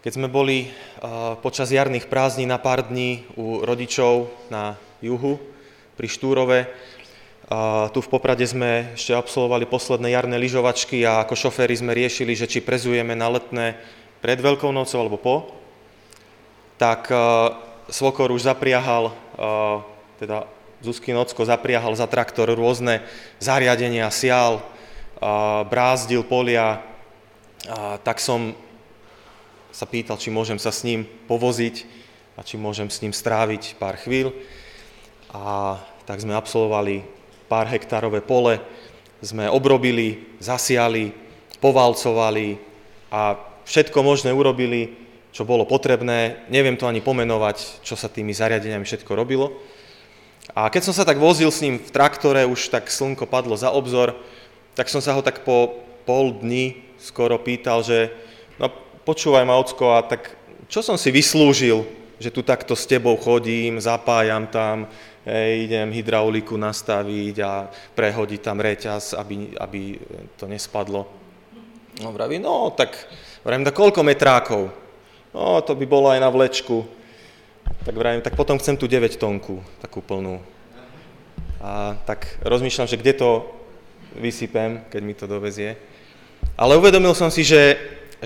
Keď sme boli počas jarných prázdnin na pár dní u rodičov na juhu pri Štúrove, tu v Poprade sme ešte absolvovali posledné jarné lyžovačky a ako šoféri sme riešili, že či prezujeme na Letné pred Veľkou nocou alebo po, tak svokor už zapriahal, teda Zuzkin ocko zapriahal za traktor rôzne zariadenia, sial, brázdil polia, tak som sa pýtal, či môžem sa s ním povoziť a či môžem s ním stráviť pár chvíľ. A tak sme absolvovali pár hektárové pole, sme obrobili, zasiali, povalcovali a všetko možné urobili, čo bolo potrebné. Neviem to ani pomenovať, čo sa tými zariadeniami všetko robilo. A keď som sa tak vozil s ním v traktore, už tak slnko padlo za obzor, tak som sa ho tak po pol dni skoro pýtal, že no počúvaj ma, ocko, a tak čo som si vyslúžil, že tu takto s tebou chodím, zapájam tam, idem hydrauliku nastaviť a prehodiť tam reťaz, aby to nespadlo. No vraví, no tak vravím, koľko metrákov? No to by bolo aj na vlečku. Tak vravím, tak potom chcem tú 9-tonku, takú plnú. A tak rozmýšľam, že kde to vysypem, keď mi to dovezie. Ale uvedomil som si, že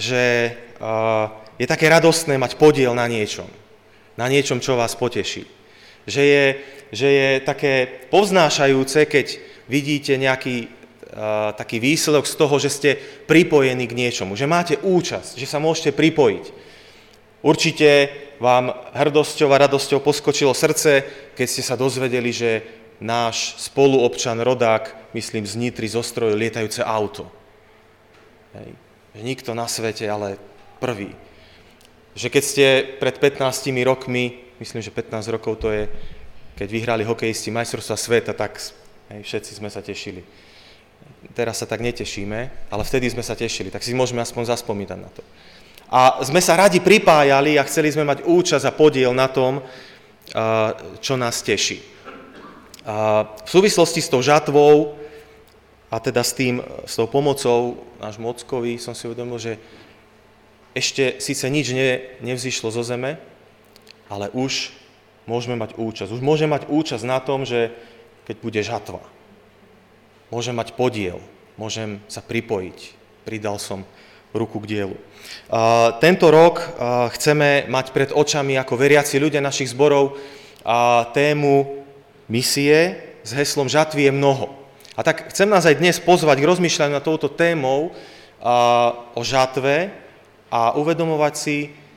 je také radostné mať podiel na niečom, čo vás poteší. Že je také povznášajúce, keď vidíte nejaký taký výsledok z toho, že ste pripojení k niečomu, že máte účasť, že sa môžete pripojiť. Určite vám hrdosťou a radosťou poskočilo srdce, keď ste sa dozvedeli, že náš spoluobčan, rodák, myslím z Nitry, zostrojil lietajúce auto. Hej. Že nikto na svete, ale prvý. Že keď ste pred 15 rokmi, myslím, že 15 rokov to je, keď vyhrali hokejisti majstrovstvá sveta, tak všetci sme sa tešili. Teraz sa tak netešíme, ale vtedy sme sa tešili, tak si môžeme aspoň zaspomínať na to. A sme sa radi pripájali a chceli sme mať účasť a podiel na tom, čo nás teší. V súvislosti s tou žatvou a teda s tou pomocou nášmu ockovi som si uvedomil, že ešte síce nič nevzýšlo zo zeme, ale už môžeme mať účasť. Už môžeme mať účasť na tom, že keď bude žatva, môžem mať podiel, môžem sa pripojiť. Pridal som ruku k dielu. Tento rok chceme mať pred očami ako veriaci ľudia našich zborov tému misie s heslom Žatvy je mnoho. A tak chcem nás aj dnes pozvať k rozmýšľaniu nad touto témou o žatve a uvedomovať si,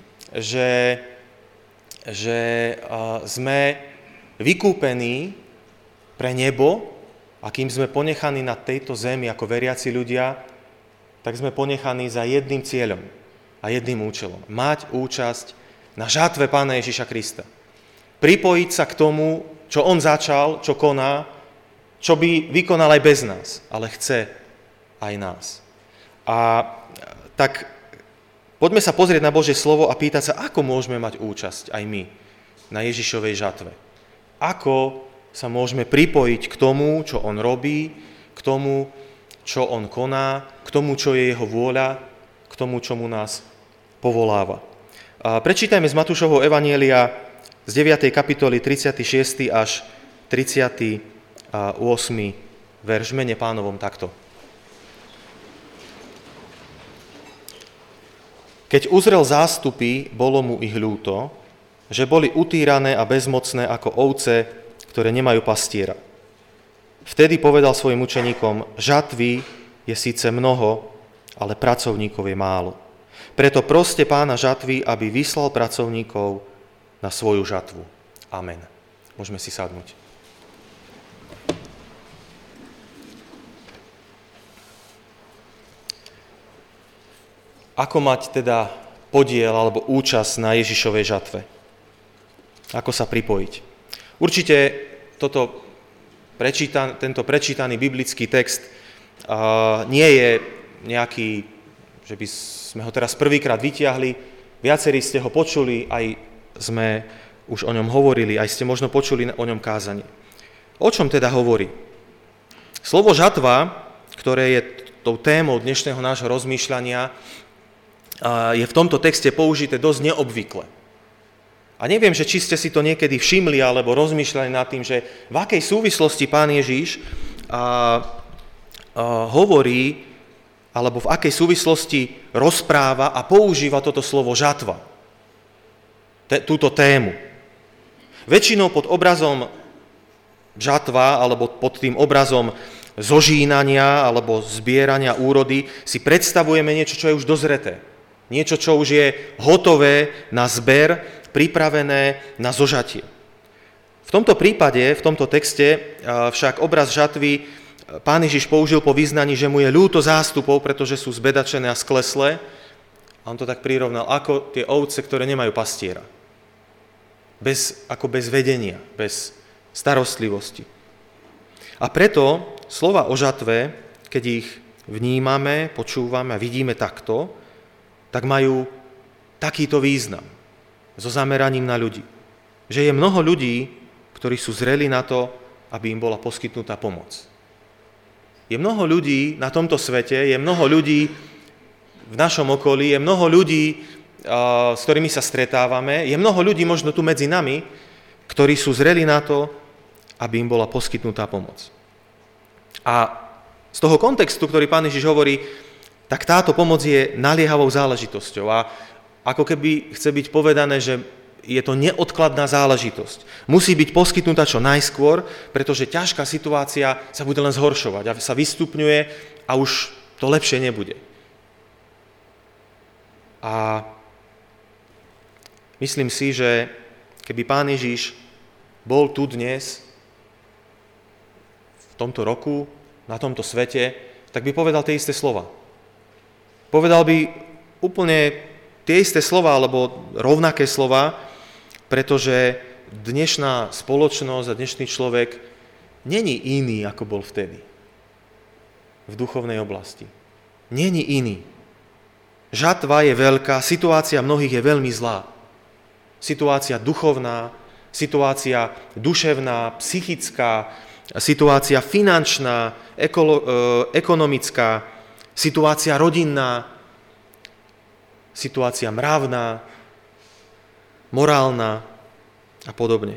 že sme vykúpení pre nebo, a kým sme ponechaní na tejto zemi ako veriaci ľudia, tak sme ponechaní za jedným cieľom a jedným účelom. Mať účasť na žatve Pána Ježiša Krista. Pripojiť sa k tomu, čo on začal, čo koná, čo by vykonal aj bez nás, ale chce aj nás. A tak poďme sa pozrieť na Božie slovo a pýtať sa, ako môžeme mať účasť aj my na Ježišovej žatve. Ako sa môžeme pripojiť k tomu, čo on robí, k tomu, čo on koná, k tomu, čo je jeho vôľa, k tomu, čomu nás povoláva. Prečítajme z Matúšovho evanjelia z 9. kapitoly 36. až 38. verš v mene Pánovom takto. Keď uzrel zástupy, bolo mu ich ľúto, že boli utýrané a bezmocné ako ovce, ktoré nemajú pastiera. Vtedy povedal svojim učeníkom, žatvy je síce mnoho, ale pracovníkov je málo. Preto proste Pána žatvy, aby vyslal pracovníkov na svoju žatvu. Amen. Môžeme si sadnúť. Ako mať teda podiel alebo účasť na Ježišovej žatve? Ako sa pripojiť? Určite tento prečítaný biblický text nie je nejaký, že by sme ho teraz prvýkrát vytiahli. Viacerí ste ho počuli, aj sme už o ňom hovorili, aj ste možno počuli o ňom kázanie. O čom teda hovorí? Slovo žatva, ktoré je tou témou dnešného nášho rozmýšľania, je v tomto texte použité dosť neobvykle. A neviem, že či ste si to niekedy všimli alebo rozmýšľali nad tým, že v akej súvislosti Pán Ježiš hovorí, alebo v akej súvislosti rozpráva a používa toto slovo žatva, túto tému. Väčšinou pod obrazom žatva alebo pod tým obrazom zožínania alebo zbierania úrody si predstavujeme niečo, čo je už dozreté. Niečo, čo už je hotové na zber, pripravené na zožatie. V tomto prípade, v tomto texte však obraz žatvy Pán Ježiš použil po vyznaní, že mu je ľúto zástupov, pretože sú zbedačené a skleslé. A on to tak prirovnal ako tie ovce, ktoré nemajú pastiera. Ako bez vedenia, bez starostlivosti. A preto slova o žatve, keď ich vnímame, počúvame a vidíme takto, tak majú takýto význam so zameraním na ľudí. Že je mnoho ľudí, ktorí sú zreli na to, aby im bola poskytnutá pomoc. Je mnoho ľudí na tomto svete, je mnoho ľudí v našom okolí, je mnoho ľudí, s ktorými sa stretávame, je mnoho ľudí možno tu medzi nami, ktorí sú zreli na to, aby im bola poskytnutá pomoc. A z toho kontextu, ktorý Pán Ježiš hovorí, tak táto pomoc je naliehavou záležitosťou. A ako keby chce byť povedané, že je to neodkladná záležitosť. Musí byť poskytnutá čo najskôr, pretože ťažká situácia sa bude len zhoršovať a sa vystupňuje a už to lepšie nebude. A myslím si, že keby Pán Ježiš bol tu dnes, v tomto roku, na tomto svete, tak by povedal tie isté slova. Povedal by úplne tie isté slova, alebo rovnaké slova, pretože dnešná spoločnosť a dnešný človek není iný, ako bol vtedy. V duchovnej oblasti. Není iný. Žatva je veľká, situácia mnohých je veľmi zlá. Situácia duchovná, situácia duševná, psychická, situácia finančná, ekonomická, situácia rodinná, situácia mravná, morálna a podobne.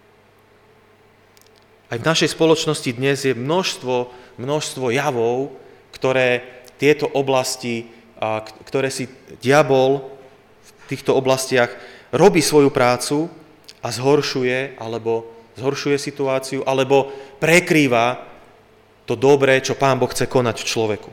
Aj v našej spoločnosti dnes je množstvo javov, ktoré tieto oblasti, ktoré si diabol v týchto oblastiach robí svoju prácu a zhoršuje situáciu, alebo prekrýva to dobré, čo Pán Boh chce konať v človeku.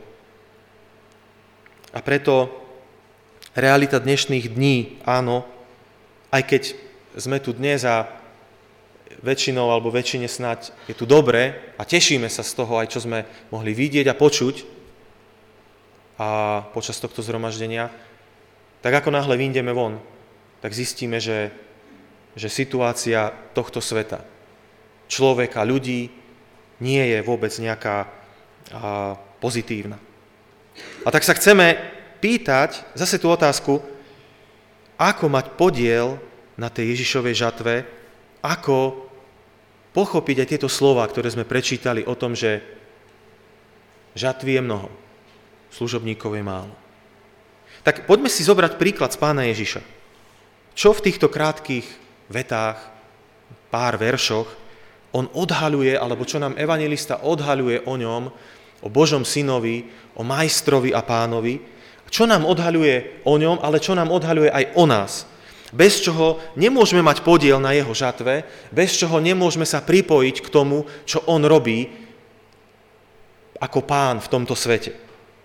A preto realita dnešných dní, áno, aj keď sme tu dnes a väčšinou alebo väčšine snáď je tu dobre a tešíme sa z toho aj, čo sme mohli vidieť a počuť a počas tohto zhromaždenia, tak ako náhle vyjdeme von, tak zistíme, že situácia tohto sveta, človeka, ľudí, nie je vôbec nejaká pozitívna. A tak sa chceme pýtať zase tú otázku, ako mať podiel na tej Ježišovej žatve, ako pochopiť aj tieto slová, ktoré sme prečítali o tom, že žatvy je mnoho, služobníkov je málo. Tak poďme si zobrať príklad z Pána Ježiša. Čo v týchto krátkych vetách, pár veršoch, on odhaľuje, alebo čo nám evanjelista odhaľuje o ňom, o Božom synovi, o majstrovi a pánovi, čo nám odhaľuje o ňom, ale čo nám odhaľuje aj o nás. Bez čoho nemôžeme mať podiel na jeho žatve, bez čoho nemôžeme sa pripojiť k tomu, čo on robí ako pán v tomto svete.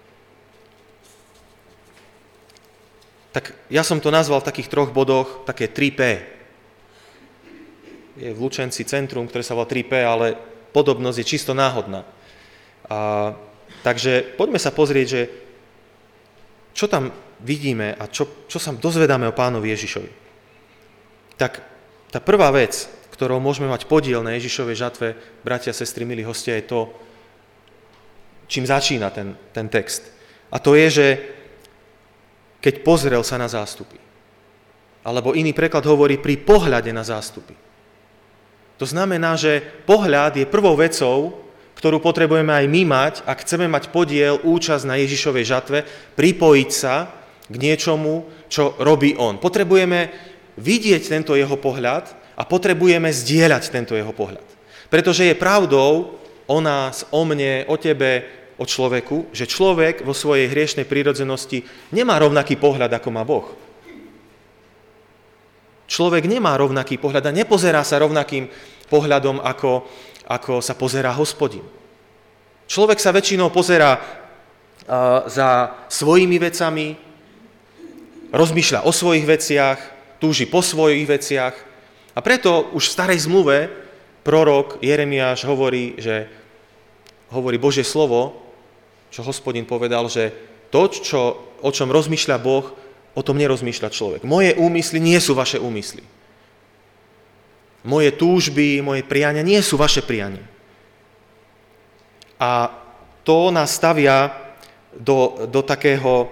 Tak ja som to nazval v takých 3 bodoch, také 3P. Je v Lučenci centrum, ktoré sa volá 3P, ale podobnosť je čisto náhodná. Takže poďme sa pozrieť, že čo tam vidíme a čo sa dozvedáme o Pánovi Ježišovi. Tak tá prvá vec, ktorou môžeme mať podiel na Ježišovej žatve, bratia, sestry, milí hostia, je to, čím začína ten text. A to je, že keď pozrel sa na zástupy. Alebo iný preklad hovorí pri pohľade na zástupy. To znamená, že pohľad je prvou vecou, ktorú potrebujeme aj my mať, ak chceme mať podiel, účasť na Ježišovej žatve, pripojiť sa k niečomu, čo robí on. Potrebujeme vidieť tento jeho pohľad a potrebujeme zdieľať tento jeho pohľad. Pretože je pravdou o nás, o mne, o tebe, o človeku, že človek vo svojej hriešnej prírodzenosti nemá rovnaký pohľad, ako má Boh. Človek nemá rovnaký pohľad a nepozerá sa rovnakým pohľadom, ako sa pozerá Hospodin. Človek sa väčšinou pozerá za svojimi vecami, rozmýšľa o svojich veciach, túži po svojich veciach a preto už v starej zmluve prorok Jeremiáš hovorí Božie slovo, čo Hospodin povedal, že to, o čom rozmýšľa Boh, o tom nerozmýšľa človek. Moje úmysly nie sú vaše úmysly. Moje túžby, moje priania nie sú vaše priania. A to nás stavia do takého,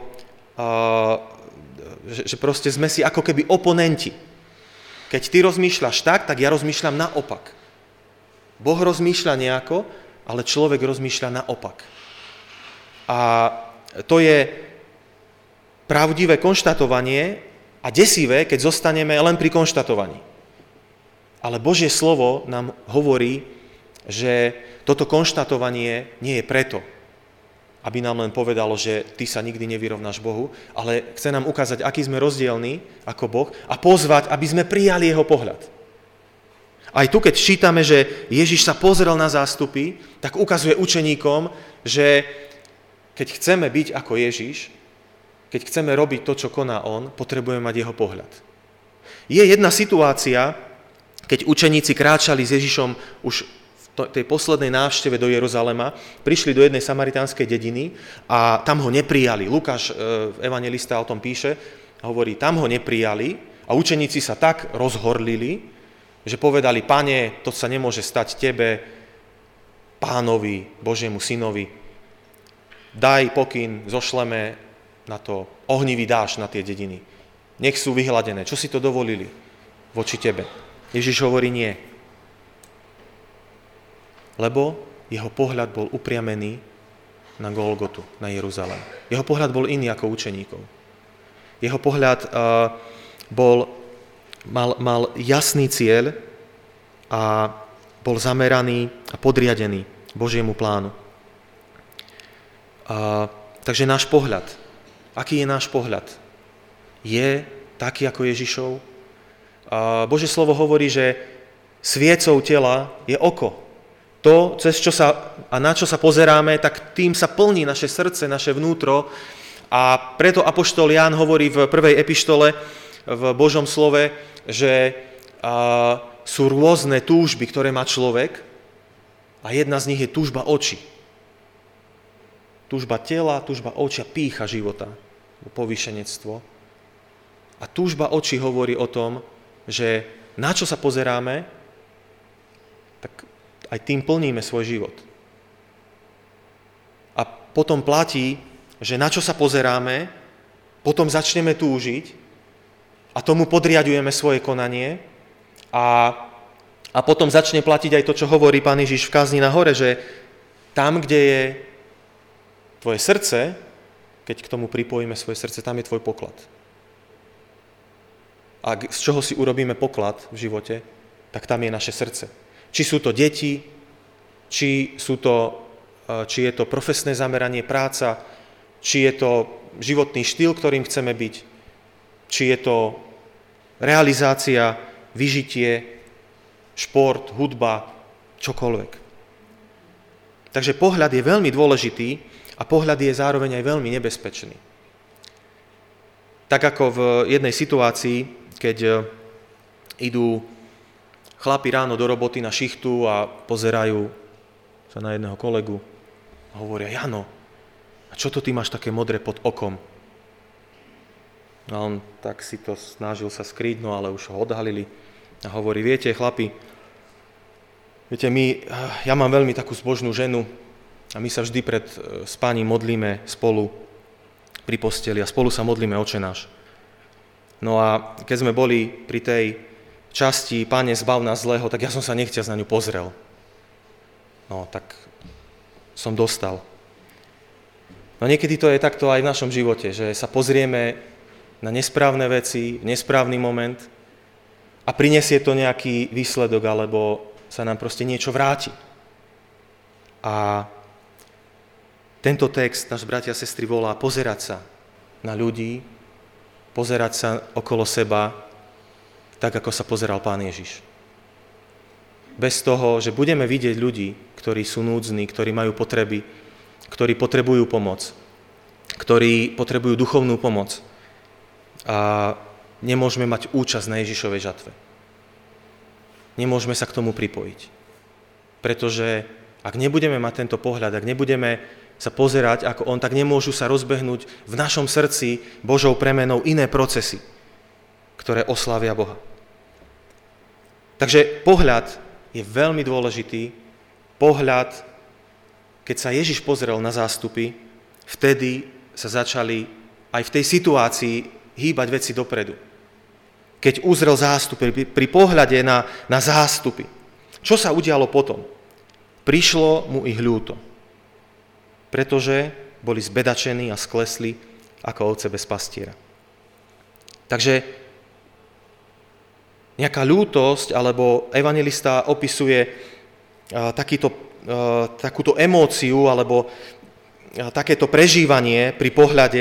že proste sme si ako keby oponenti. Keď ty rozmýšľaš tak ja rozmýšľam naopak. Boh rozmýšľa nejako, ale človek rozmýšľa naopak. A to je pravdivé konštatovanie a desivé, keď zostaneme len pri konštatovaní. Ale Božie slovo nám hovorí, že toto konštatovanie nie je preto, aby nám len povedalo, že ty sa nikdy nevyrovnáš Bohu, ale chce nám ukázať, aký sme rozdielní ako Boh a pozvať, aby sme prijali jeho pohľad. Aj tu, keď čítame, že Ježiš sa pozrel na zástupy, tak ukazuje učeníkom, že keď chceme byť ako Ježiš, keď chceme robiť to, čo koná on, potrebujeme mať jeho pohľad. Je jedna situácia, keď učeníci kráčali s Ježišom už v tej poslednej návšteve do Jeruzalema, prišli do jednej samaritánskej dediny a tam ho neprijali. Lukáš, evanjelista, o tom píše, hovorí, tam ho neprijali a učeníci sa tak rozhorlili, že povedali, Pane, to sa nemôže stať tebe, Pánovi, Božiemu synovi. Daj pokyn, zošleme na to ohnivý dážď na tie dediny. Nech sú vyhladené. Čo si to dovolili voči tebe? Ježiš hovorí nie. Lebo jeho pohľad bol upriamený na Golgotu, na Jeruzalém. Jeho pohľad bol iný ako učeníkov. Jeho pohľad mal jasný cieľ a bol zameraný a podriadený Božiemu plánu. Takže náš pohľad, aký je náš pohľad? Je taký ako Ježišov? Božie slovo hovorí, že sviecou tela je oko. To, na čo sa pozeráme, tak tým sa plní naše srdce, naše vnútro. A preto apoštol Ján hovorí v prvej epištole v Božom slove, že sú rôzne túžby, ktoré má človek a jedna z nich je túžba očí. Túžba tela, túžba očia, pýcha života, povýšenectvo. A túžba očí hovorí o tom, že na čo sa pozeráme, tak aj tým plníme svoj život. A potom platí, že na čo sa pozeráme, potom začneme túžiť a tomu podriaďujeme svoje konanie a potom začne platiť aj to, čo hovorí Pán Ježiš v kázni na hore, že tam, kde je tvoje srdce, keď k tomu pripojíme svoje srdce, tam je tvoj poklad. A z čoho si urobíme poklad v živote, tak tam je naše srdce. Či sú to deti, či je to profesné zameranie, práca, či je to životný štýl, ktorým chceme byť, či je to realizácia, vyžitie, šport, hudba, čokoľvek. Takže pohľad je veľmi dôležitý a pohľad je zároveň aj veľmi nebezpečný. Tak ako v jednej situácii, keď idú chlapi ráno do roboty na šichtu a pozerajú sa na jedného kolegu a hovoria, Jano, a čo to ty máš také modré pod okom? A on tak si to snažil sa skryť, no ale už ho odhalili a hovorí, viete, chlapi, ja mám veľmi takú zbožnú ženu a my sa vždy pred spaním modlíme spolu pri posteli a spolu sa modlíme Otče náš. No a keď sme boli pri tej časti Pane, zbav nás zlého, tak ja som sa nechťac na ňu pozrel. No, tak som dostal. No niekedy to je takto aj v našom živote, že sa pozrieme na nesprávne veci, v nesprávny moment a prinesie to nejaký výsledok, alebo sa nám proste niečo vráti. A tento text, náš bratia a sestry, volá pozerať sa na ľudí, pozerať sa okolo seba, tak ako sa pozeral Pán Ježiš. Bez toho, že budeme vidieť ľudí, ktorí sú núdzni, ktorí majú potreby, ktorí potrebujú pomoc, ktorí potrebujú duchovnú pomoc a nemôžeme mať účasť na Ježišovej žatve. Nemôžeme sa k tomu pripojiť. Pretože ak nebudeme mať tento pohľad, ak nebudeme sa pozerať ako on, tak nemôžu sa rozbehnúť v našom srdci Božou premenou iné procesy, ktoré oslávia Boha. Takže pohľad je veľmi dôležitý. Pohľad, keď sa Ježiš pozrel na zástupy, vtedy sa začali aj v tej situácii hýbať veci dopredu. Keď uzrel zástupy, pri pohľade na zástupy. Čo sa udialo potom? Prišlo mu ich ľúto, pretože boli zbedačení a sklesli ako ovce bez pastiera. Takže nejaká ľútosť, alebo evanjelista opisuje takúto emóciu, alebo takéto prežívanie pri pohľade.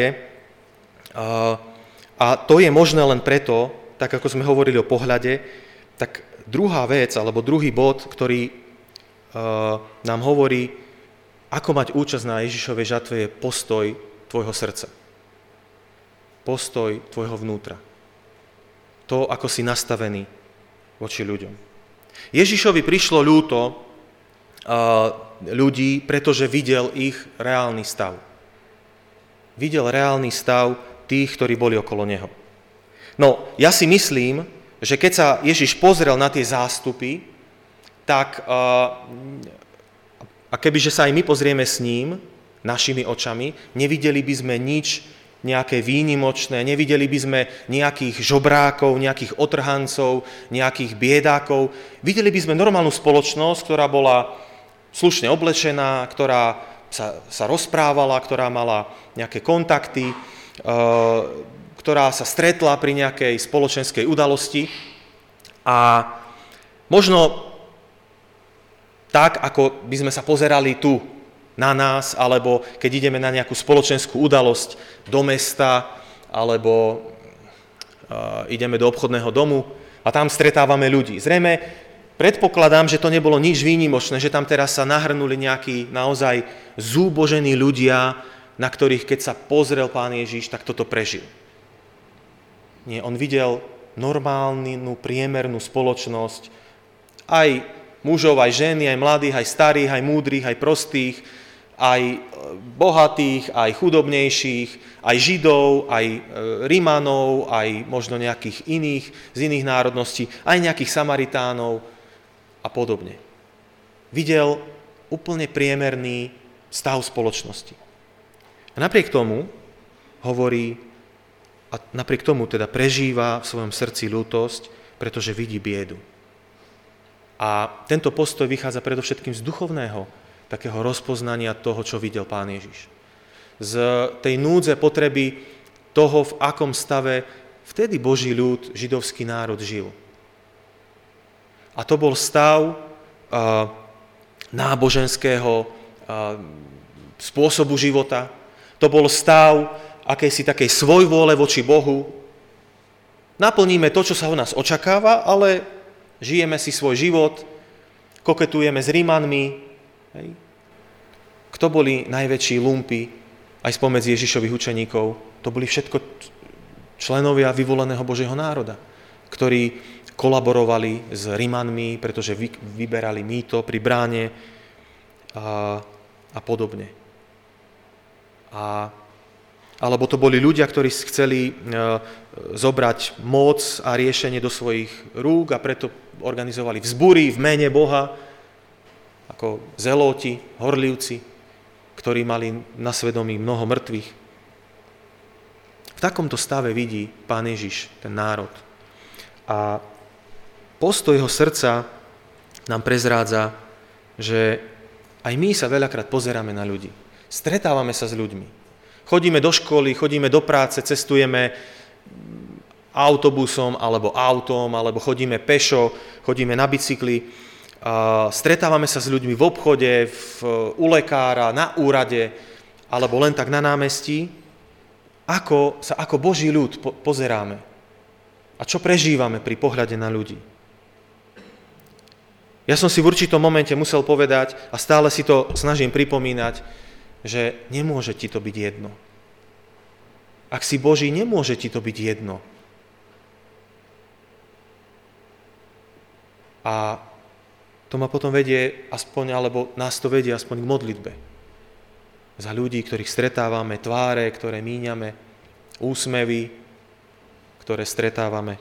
A to je možné len preto, tak ako sme hovorili o pohľade, tak druhá vec, alebo druhý bod, ktorý nám hovorí, ako mať účasť na Ježišovej žatve, je postoj tvojho srdca. Postoj tvojho vnútra. To, ako si nastavený voči ľuďom. Ježišovi prišlo ľúto ľudí, pretože videl ich reálny stav. Videl reálny stav tých, ktorí boli okolo neho. No, ja si myslím, že keď sa Ježiš pozrel na tie zástupy, tak a kebyže sa aj my pozrieme s ním, našimi očami, nevideli by sme nič nejaké výnimočné, nevideli by sme nejakých žobrákov, nejakých otrhancov, nejakých biedákov. Videli by sme normálnu spoločnosť, ktorá bola slušne oblečená, ktorá sa rozprávala, ktorá mala nejaké kontakty, ktorá sa stretla pri nejakej spoločenskej udalosti. A možno tak, ako by sme sa pozerali tu na nás, alebo keď ideme na nejakú spoločenskú udalosť do mesta, alebo ideme do obchodného domu a tam stretávame ľudí. Zrejme predpokladám, že to nebolo nič výnimočné, že tam teraz sa nahrnuli nejakí naozaj zúbožení ľudia, na ktorých keď sa pozrel Pán Ježiš, tak toto prežil. Nie, on videl normálnu, priemernú spoločnosť, aj mužov, aj ženy, aj mladých, aj starých, aj múdrych, aj prostých, aj bohatých, aj chudobnejších, aj Židov, aj Rimanov, aj možno nejakých iných, z iných národností, aj nejakých Samaritánov a podobne. Videl úplne priemerný stav spoločnosti. A napriek tomu hovorí, a napriek tomu teda prežíva v svojom srdci ľútosť, pretože vidí biedu. A tento postoj vychádza predovšetkým z duchovného takého rozpoznania toho, čo videl Pán Ježiš. Z tej núdze potreby toho, v akom stave vtedy Boží ľud, židovský národ žil. A to bol stav náboženského spôsobu života. To bol stav akejsi takej svojvôle voči Bohu. Naplníme to, čo sa od nás očakáva, ale žijeme si svoj život, koketujeme s Rimanmi. Hej. Kto boli najväčší lumpy aj spomedzi Ježišových učeníkov? To boli všetko členovia vyvoleného Božieho národa, ktorí kolaborovali s Rimanmi, pretože vyberali mýto pri bráne a podobne. Alebo to boli ľudia, ktorí chceli zobrať moc a riešenie do svojich rúk a preto organizovali vzbury v mene Boha, ako zelóti, horlivci, ktorí mali na svedomí mnoho mŕtvych. V takomto stave vidí Pán Ježiš ten národ. A postoj jeho srdca nám prezrádza, že aj my sa veľakrát pozeráme na ľudí. Stretávame sa s ľuďmi. Chodíme do školy, chodíme do práce, cestujeme autobusom alebo autom, alebo chodíme pešo, chodíme na bicykli, stretávame sa s ľuďmi v obchode, u lekára, na úrade, alebo len tak na námestí. Ako sa ako Boží ľud pozeráme a čo prežívame pri pohľade na ľudí. Ja som si v určitom momente musel povedať a stále si to snažím pripomínať, že nemôže ti to byť jedno. Ak si Boží, nemôže ti to byť jedno. A to ma potom vedie aspoň, alebo nás to vedie aspoň k modlitbe. Za ľudí, ktorých stretávame, tváre, ktoré míňame, úsmevy, ktoré stretávame.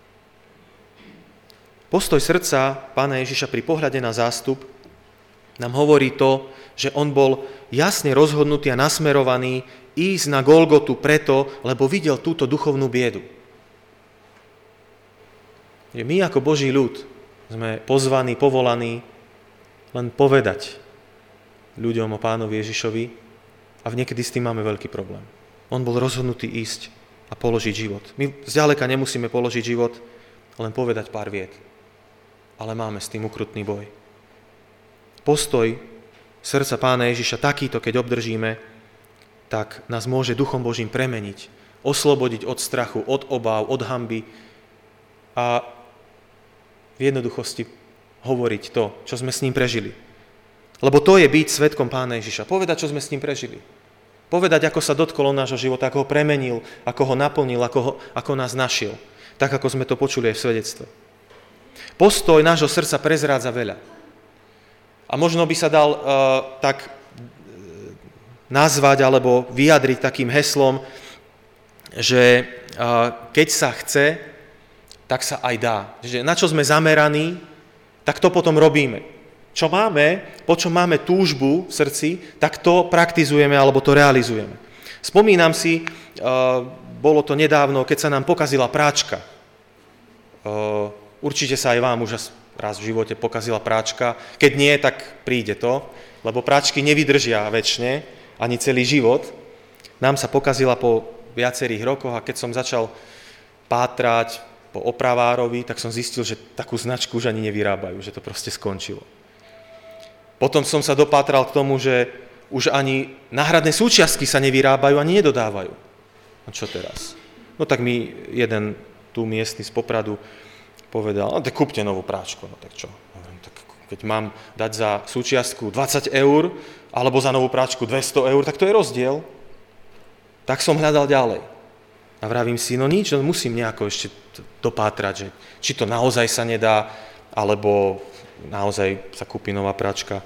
Postoj srdca Pána Ježiša pri pohľade na zástup nám hovorí to, že on bol jasne rozhodnutý a nasmerovaný ísť na Golgotu preto, lebo videl túto duchovnú biedu. My ako Boží ľud sme pozvaní, povolaní len povedať ľuďom o Pánovi Ježišovi a niekedy s tým máme veľký problém. On bol rozhodnutý ísť a položiť život. My zďaleka nemusíme položiť život, len povedať pár viet. Ale máme s tým ukrutný boj. Postoj srdca Pána Ježiša takýto, keď obdržíme, tak nás môže Duchom Božím premeniť, oslobodiť od strachu, od obáv, od hanby a v jednoduchosti hovoriť to, čo sme s ním prežili. Lebo to je byť svedkom Pána Ježiša. Povedať, čo sme s ním prežili. Povedať, ako sa dotkolo nášho života, ako ho premenil, ako ho naplnil, ako nás našiel. Tak, ako sme to počuli aj v svedectve. Postoj nášho srdca prezrádza veľa. A možno by sa dal tak nazvať alebo vyjadriť takým heslom, že keď sa chce, tak sa aj dá. Že na čo sme zameraní, tak to potom robíme. Čo máme, po čom máme túžbu v srdci, tak to praktizujeme alebo to realizujeme. Spomínam si, bolo to nedávno, keď sa nám pokazila práčka. Určite sa aj vám už raz v živote pokazila práčka. Keď nie, tak príde to, lebo práčky nevydržia večne, ani celý život. Nám sa pokazila po viacerých rokoch a keď som začal pátrať po opravárovi, tak som zistil, že takú značku už ani nevyrábajú, že to proste skončilo. Potom som sa dopátral k tomu, že už ani náhradné súčiastky sa nevyrábajú, ani nedodávajú. No čo teraz? No tak mi jeden tu miestny z Popradu povedal, no tak kúpte novú práčku, no tak čo? Tak keď mám dať za súčiastku 20 eur, alebo za novú práčku 200 eur, tak to je rozdiel. Tak som hľadal ďalej. A vravím si, no nič, no musím nejako ešte dopátrať, že či to naozaj sa nedá, alebo naozaj sa kúpi nová práčka.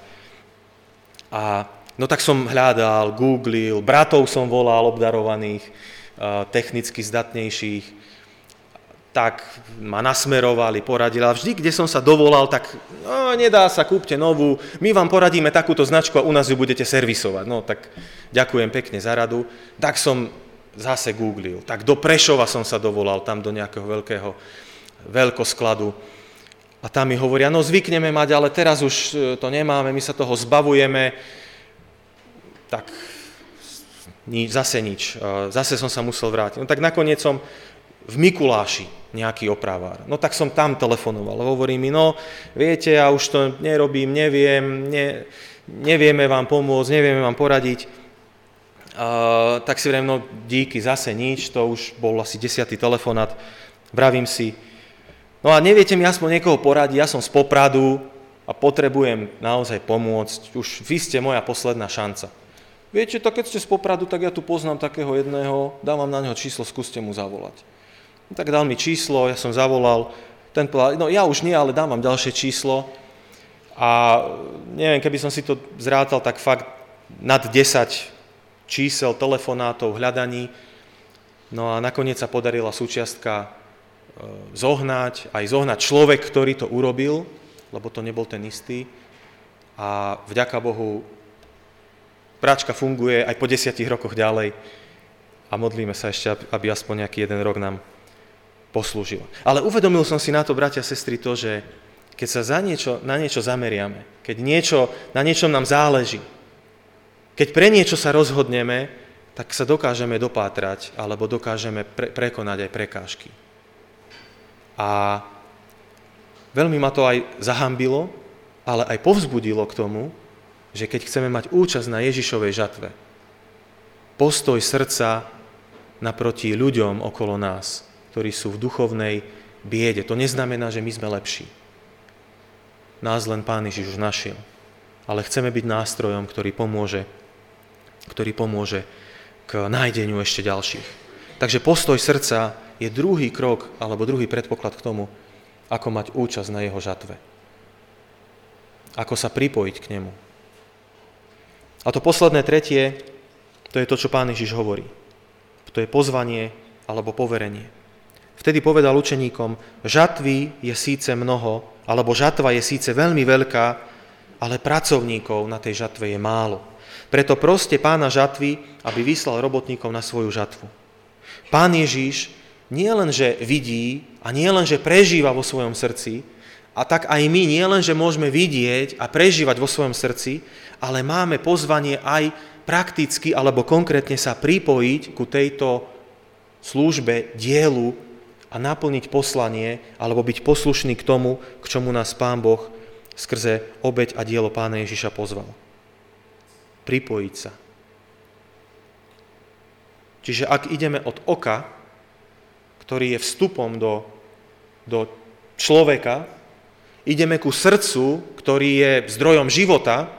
A no tak som hľadal, googlil, bratov som volal obdarovaných, technicky zdatnejších, tak ma nasmerovali, poradili. A vždy, kde som sa dovolal, tak no, nedá sa, kúpte novú, my vám poradíme takúto značku a u nás ju budete servisovať. No tak ďakujem pekne za radu. Tak som zase googlil. Tak do Prešova som sa dovolal, tam do nejakého veľkoskladu. A tam mi hovoria, no zvykneme mať, ale teraz už to nemáme, my sa toho zbavujeme. Tak zase nič. Zase som sa musel vrátiť. No tak nakoniec som v Mikuláši nejaký opravár. No tak som tam telefonoval. Hovorí mi, no viete, ja už to nerobím, nevieme vám pomôcť, nevieme vám poradiť. Tak si vravím, no díky, zase nič, to už bol asi 10. telefonát. Vravím si, no a neviete mi aspoň niekoho poradiť, ja som z Popradu a potrebujem naozaj pomôcť, už vy ste moja posledná šanca. Viete, tak keď ste z Popradu, tak ja tu poznám takého jedného, dám vám na neho číslo, skúste mu zavolať. No, tak dal mi číslo, ja som zavolal, ten povedal, no ja už nie, ale dám vám ďalšie číslo. A neviem, keby som si to zrátal, tak fakt nad 10 čísel, telefonátov, hľadaní. No a nakoniec sa podarila súčiastka zohnať človek, ktorý to urobil, lebo to nebol ten istý. A vďaka Bohu práčka funguje aj po 10 rokoch ďalej a modlíme sa ešte, aby aspoň nejaký jeden rok nám poslúžila. Ale uvedomil som si na to, bratia a sestry, to, že keď sa na niečo zameriame, keď na niečom nám záleží, keď pre niečo sa rozhodneme, tak sa dokážeme dopátrať alebo dokážeme prekonať aj prekážky. A veľmi ma to aj zahambilo, ale aj povzbudilo k tomu, že keď chceme mať účasť na Ježišovej žatve, postoj srdca naproti ľuďom okolo nás, ktorí sú v duchovnej biede, to neznamená, že my sme lepší. Nás len Pán Ježiš už našiel. Ale chceme byť nástrojom, ktorý pomôže k nájdeniu ešte ďalších. Takže postoj srdca je druhý krok, alebo druhý predpoklad k tomu, ako mať účasť na jeho žatve. Ako sa pripojiť k nemu. A to posledné, tretie, to je to, čo Pán Ježiš hovorí. To je pozvanie alebo poverenie. Vtedy povedal učeníkom, žatvy je síce mnoho, alebo žatva je síce veľmi veľká, ale pracovníkov na tej žatve je málo. Preto proste Pána žatvy, aby vyslal robotníkov na svoju žatvu. Pán Ježiš nie len, že vidí a nie len, že prežíva vo svojom srdci, a tak aj my nie len, že môžeme vidieť a prežívať vo svojom srdci, ale máme pozvanie aj prakticky alebo konkrétne sa pripojiť ku tejto službe, dielu a naplniť poslanie alebo byť poslušný k tomu, k čomu nás Pán Boh skrze obeť a dielo Pána Ježiša pozval. Pripojiť sa. Čiže ak ideme od oka, ktorý je vstupom do človeka, ideme ku srdcu, ktorý je zdrojom života,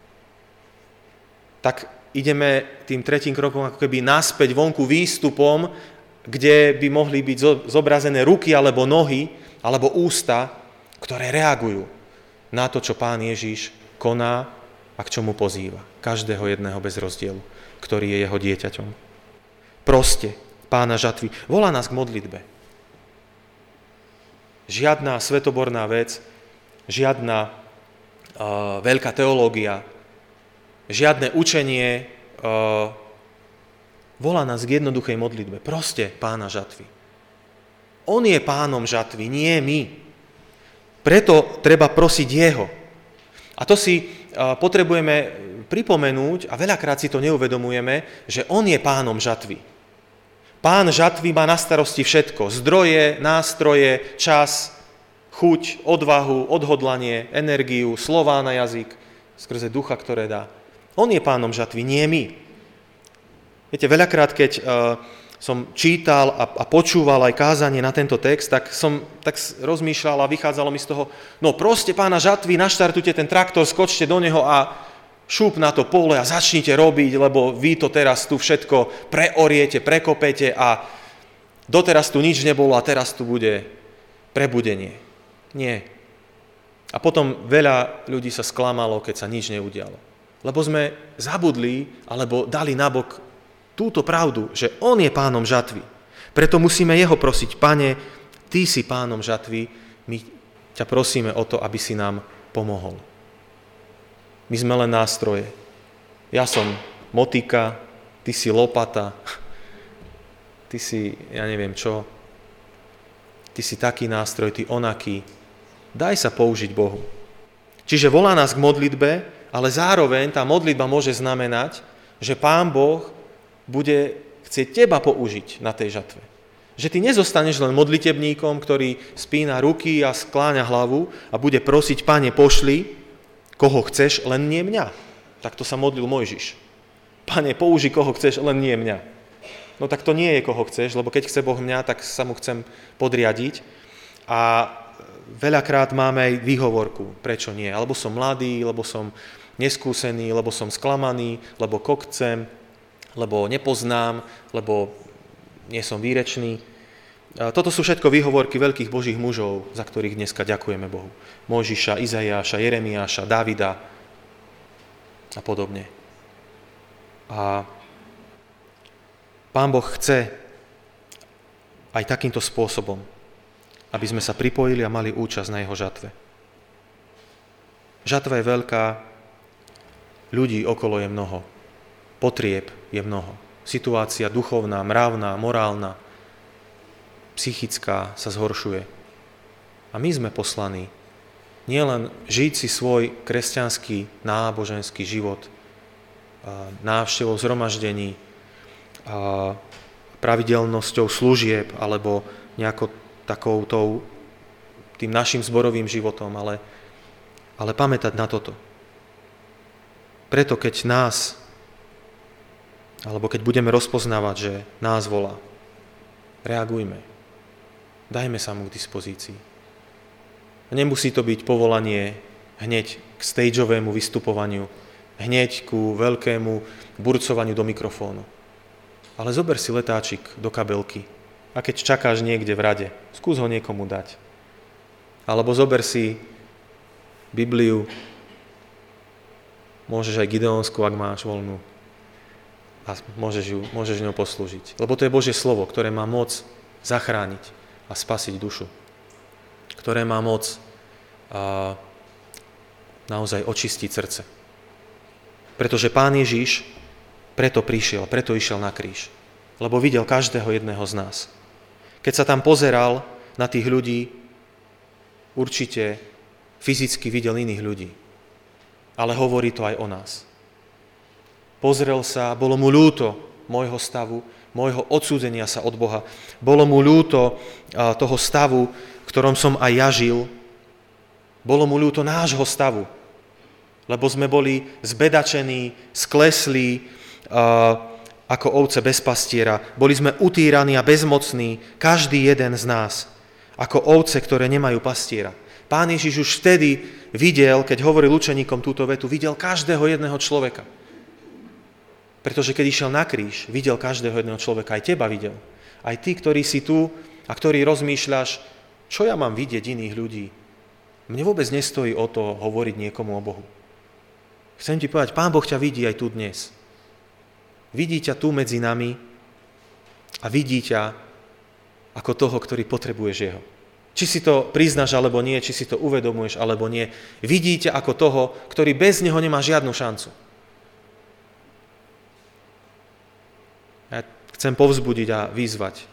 tak ideme tým tretím krokom ako keby naspäť vonku výstupom, kde by mohli byť zobrazené ruky alebo nohy, alebo ústa, ktoré reagujú na to, čo Pán Ježiš koná a k čomu pozýva. Každého jedného bez rozdielu, ktorý je jeho dieťaťom. Proste Pána žatvy volá nás k modlitbe. Žiadna svetoborná vec, žiadna veľká teológia, žiadne učenie volá nás k jednoduchej modlitbe. Proste Pána žatvy. On je Pánom žatvy, nie my. Preto treba prosiť Jeho. A to si potrebujeme pripomenúť, a veľakrát si to neuvedomujeme, že On je Pánom žatvy. Pán žatvy má na starosti všetko. Zdroje, nástroje, čas, chuť, odvahu, odhodlanie, energiu, slová na jazyk, skrze ducha, ktoré dá. On je Pánom žatvy, nie my. Viete, veľakrát, keď som čítal a počúval aj kázanie na tento text, tak som tak rozmýšľal a vychádzalo mi z toho, no proste Pána žatvy, naštartujte ten traktor, skočte do neho a šúp na to pole a začnite robiť, lebo vy to teraz tu všetko preoriete, prekopete a doteraz tu nič nebolo a teraz tu bude prebudenie. Nie. A potom veľa ľudí sa sklamalo, keď sa nič neudialo. Lebo sme zabudli, alebo dali nabok túto pravdu, že On je Pánom žatvy. Preto musíme Jeho prosiť, Pane, Ty si Pánom žatvy, my ťa prosíme o to, aby si nám pomohol. My sme len nástroje. Ja som motika, ty si lopata, ty si, ja neviem čo, ty si taký nástroj, ty onaký. Daj sa použiť Bohu. Čiže volá nás k modlitbe, ale zároveň tá modlitba môže znamenať, že Pán Boh bude chcieť teba použiť na tej žatve. Že ty nezostaneš len modlitebníkom, ktorý spína ruky a skláňa hlavu a bude prosiť, Pane, pošli, koho chceš, len nie mňa. Takto sa modlil Mojžiš. Pane, použi, koho chceš, len nie mňa. No tak to nie je, koho chceš, lebo keď chce Boh mňa, tak sa mu chcem podriadiť. A veľakrát máme aj výhovorku, prečo nie. Alebo som mladý, lebo som neskúsený, lebo som sklamaný, lebo kokcem, lebo nepoznám, lebo nie som výrečný. Toto sú všetko výhovorky veľkých božích mužov, za ktorých dneska ďakujeme Bohu. Mojžiša, Izaiáša, Jeremiáša, Dávida a podobne. A Pán Boh chce aj takýmto spôsobom, aby sme sa pripojili a mali účasť na jeho žatve. Žatva je veľká, ľudí okolo je mnoho, potrieb je mnoho. Situácia duchovná, mravná, morálna, psychická sa zhoršuje. A my sme poslaní nielen žiť si svoj kresťanský, náboženský život návštevou zhromaždení, pravidelnosťou služieb alebo nejako tým našim zborovým životom, ale pamätať na toto. Preto keď keď budeme rozpoznávať, že nás volá, reagujme. Dajme sa mu k dispozícii. Nemusí to byť povolanie hneď k stageovému vystupovaniu, hneď ku veľkému burcovaniu do mikrofónu. Ale zober si letáčik do kabelky a keď čakáš niekde v rade, skús ho niekomu dať. Alebo zober si Bibliu, môžeš aj Gideonsku, ak máš voľnú, a môžeš ňou poslúžiť. Lebo to je Božie slovo, ktoré má moc zachrániť a spasiť dušu. Ktoré má moc naozaj očistiť srdce. Pretože Pán Ježiš preto prišiel, preto išiel na kríž. Lebo videl každého jedného z nás. Keď sa tam pozeral na tých ľudí, určite fyzicky videl iných ľudí. Ale hovorí to aj o nás. Pozrel sa, bolo mu ľúto môjho stavu, môjho odsúdenia sa od Boha. Bolo mu ľúto toho stavu, v ktorom som aj ja žil. Bolo mu ľúto nášho stavu, lebo sme boli zbedačení, skleslí ako ovce bez pastiera. Boli sme utíraní a bezmocní, každý jeden z nás, ako ovce, ktoré nemajú pastiera. Pán Ježiš už vtedy videl, keď hovoril učeníkom túto vetu, videl každého jedného človeka. Pretože keď išiel na kríž, videl každého jedného človeka, aj teba videl. Aj ty, ktorý si tu a ktorý rozmýšľaš, čo ja mám vidieť iných ľudí. Mne vôbec nestojí o to hovoriť niekomu o Bohu. Chcem ti povedať, Pán Boh ťa vidí aj tu dnes. Vidí ťa tu medzi nami a vidí ťa ako toho, ktorý potrebuješ jeho. Či si to priznáš alebo nie, či si to uvedomuješ alebo nie, vidí ťa ako toho, ktorý bez neho nemá žiadnu šancu. Ja chcem povzbudiť a vyzvať.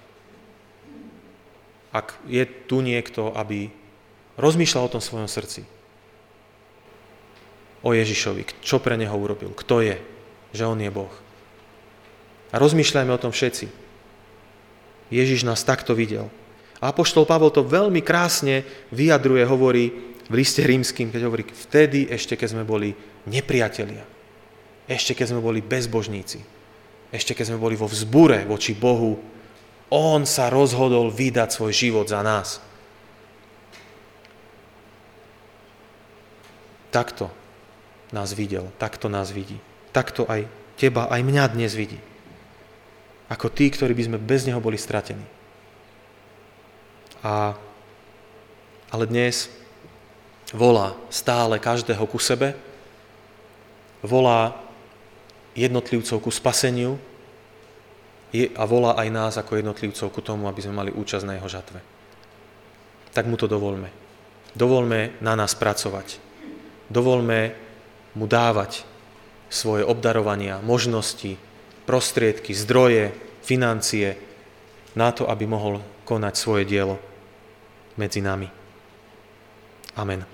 Ak je tu niekto, aby rozmýšľal o tom svojom srdci. O Ježišovi, čo pre neho urobil, kto je, že on je Boh. A rozmýšľajme o tom všetci. Ježiš nás takto videl. A apoštol Pavol to veľmi krásne vyjadruje, hovorí v liste rímskym, keď hovorí, vtedy ešte keď sme boli nepriatelia, ešte keď sme boli bezbožníci, ešte keď sme boli vo vzbure voči Bohu, on sa rozhodol vydať svoj život za nás. Takto nás videl, takto nás vidí. Takto aj teba, aj mňa dnes vidí. Ako tí, ktorí by sme bez neho boli stratení. Ale dnes volá stále každého ku sebe, volá jednotlivcov ku spaseniu a volá aj nás ako jednotlivcov ku tomu, aby sme mali účasť na jeho žatve. Tak mu to dovoľme. Dovoľme na nás pracovať. Dovoľme mu dávať svoje obdarovania, možnosti, prostriedky, zdroje, financie na to, aby mohol konať svoje dielo medzi nami. Amen.